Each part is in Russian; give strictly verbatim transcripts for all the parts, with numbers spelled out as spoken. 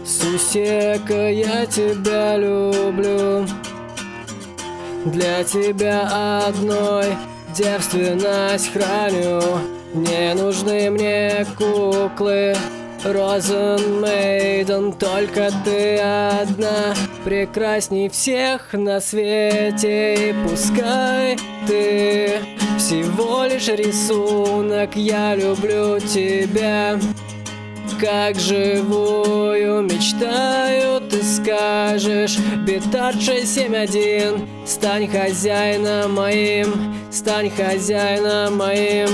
Сусека, я тебя люблю. Для тебя одной девственность храню. Не нужны мне куклы Розенмейден, только ты одна прекрасней всех на свете. И пускай ты всего лишь рисунок, я люблю тебя как живую, мечтаю, ты скажешь. Битарча семь один, стань хозяином моим, стань хозяином моим.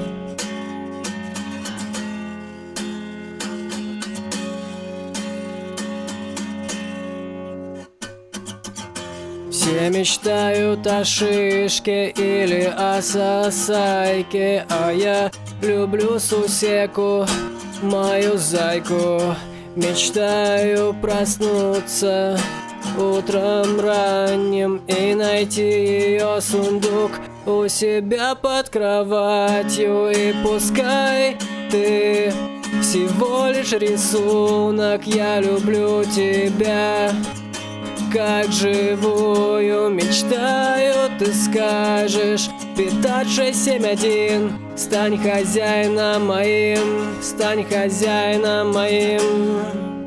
Все мечтают о шишке или о сосайке, а я люблю Сусеку, мою зайку. Мечтаю проснуться утром ранним и найти ее сундук у себя под кроватью. И пускай ты всего лишь рисунок, я люблю тебя как живую, мечтаю, ты скажешь. Пятьдесят шесть семь один, стань хозяином моим, стань хозяином моим.